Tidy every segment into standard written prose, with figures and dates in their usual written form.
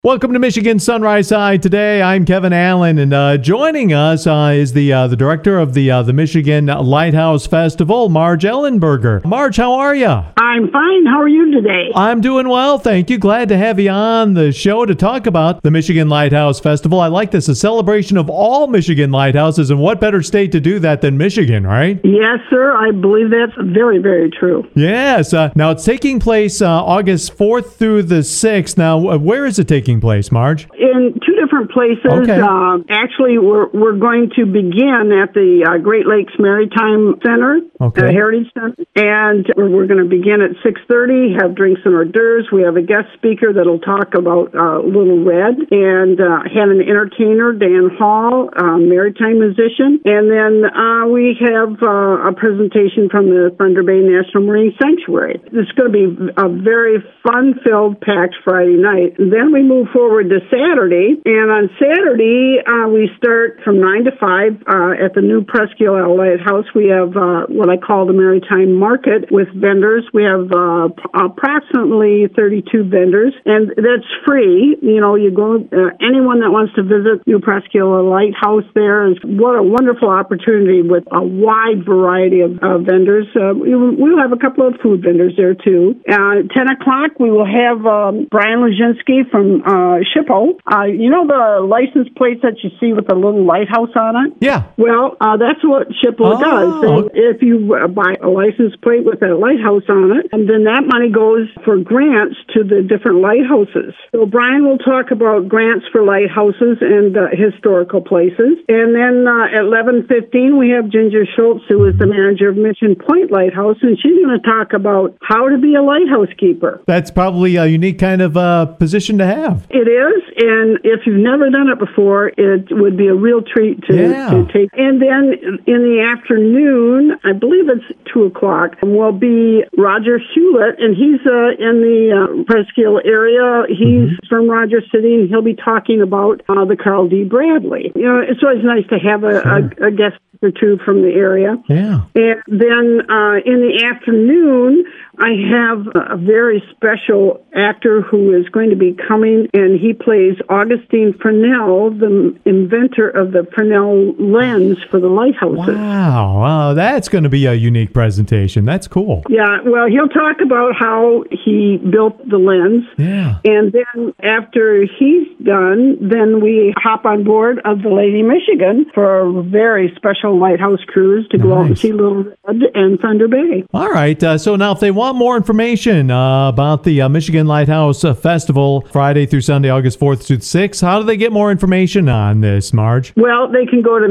Welcome to Michigan Sunrise Side today. I'm Kevin Allen, and joining us is the director of the Michigan Lighthouse Festival, Marge Ellenberger. Marge, how are you? I'm fine. How are you today? I'm doing well, thank you. Glad to have you on the show to talk about the Michigan Lighthouse Festival. I like this, a celebration of all Michigan lighthouses, and what better state to do that than Michigan, right? Yes, sir. I believe that's very, very true. Yes. Now, it's taking place August 4th through the 6th. Now, where is it taking place, Marge? In two different places. Okay. Actually, we're going to begin at the Great Lakes Maritime Center, Okay. Heritage Center, and we're going to begin at 6:30. Have drinks and hors d'oeuvres. We have a guest speaker that'll talk about Little Red, and have an entertainer, Dan Hall, maritime musician, and then we have a presentation from the Thunder Bay National Marine Sanctuary. It's going to be a very fun-filled, packed Friday night. And then we move forward to Saturday, and on Saturday we start from 9 to 5 at the new Presque Isle Lighthouse. We have what I call the Maritime Market with vendors. We have approximately 32 vendors, and that's free. You know, you go, anyone that wants to visit New Presque Isle Lighthouse there is what a wonderful opportunity with a wide variety of vendors. We'll have a couple of food vendors there too. At 10 o'clock we will have Brian Lezinski from Shippo. You know the license plates that you see with the little lighthouse on it? Yeah. Well, that's what Shippo does. If you buy a license plate with that lighthouse on it, and then that money goes for grants to the different lighthouses. So Brian will talk about grants for lighthouses and historical places. And then at 11:15, we have Ginger Schultz, who is the manager of Mission Point Lighthouse, and she's going to talk about how to be a lighthouse keeper. That's probably a unique kind of position to have. It is, and if you've never done it before, it would be a real treat to take. And then in the afternoon, I believe it's 2 o'clock, will be Roger Hewlett, and he's in the Presque Isle area. He's from Rogers City, and he'll be talking about the Carl D. Bradley. You know, it's always nice to have a guest or two from the area. Yeah. And then in the afternoon, I have a very special actor who is going to be coming, and he plays Augustine Fresnel, the inventor of the Fresnel lens for the lighthouses. Wow, that's going to be a unique presentation. That's cool. Yeah, well, he'll talk about how he built the lens. Yeah. And then after he's done, then we hop on board of the Lady Michigan for a very special lighthouse cruise to go out and see Little Red and Thunder Bay. All right. So now if they want more information about the Michigan Lighthouse Festival, Friday through Sunday, August 4th through 6th, how do they get more information on this, Marge? Well, they can go to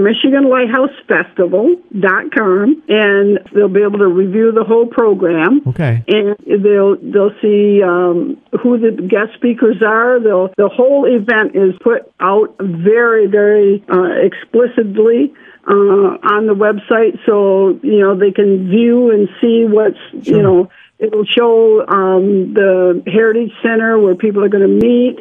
MichiganLighthouseFestival.com, and they'll be able to review the whole program. Okay. And they'll see who the guest speakers are. The whole event is put out very, very explicitly on the website, so they can view and see what's it'll show the Heritage Center where people are going to meet,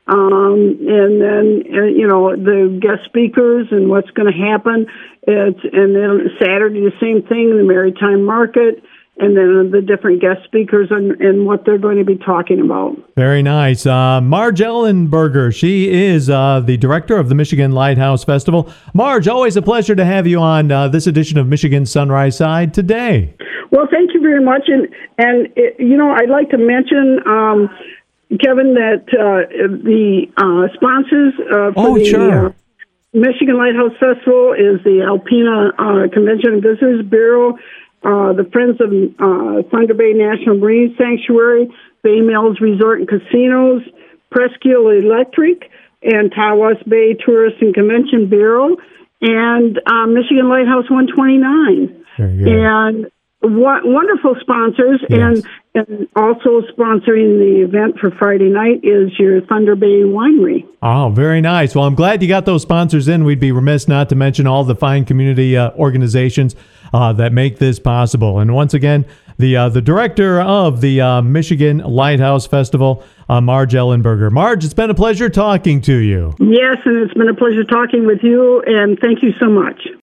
and then the guest speakers and what's going to happen. And then Saturday the same thing, the Maritime Market. And then the different guest speakers and what they're going to be talking about. Very nice. Marge Ellenberger, she is the director of the Michigan Lighthouse Festival. Marge, always a pleasure to have you on this edition of Michigan Sunrise Side today. Well, thank you very much. And I'd like to mention, Kevin, that the sponsors for the Michigan Lighthouse Festival is the Alpena Convention and Visitors Bureau, the Friends of Thunder Bay National Marine Sanctuary, Bay Mills Resort and Casinos, Presque Isle Electric, and Tawas Bay Tourist and Convention Bureau, and Michigan Lighthouse 129. And wonderful sponsors. Yes. And also sponsoring the event for Friday night is your Thunder Bay Winery. Oh, very nice. Well, I'm glad you got those sponsors in. We'd be remiss not to mention all the fine community organizations that make this possible. And once again, the director of the Michigan Lighthouse Festival, Marge Ellenberger. Marge, it's been a pleasure talking to you. Yes, and it's been a pleasure talking with you, and thank you so much.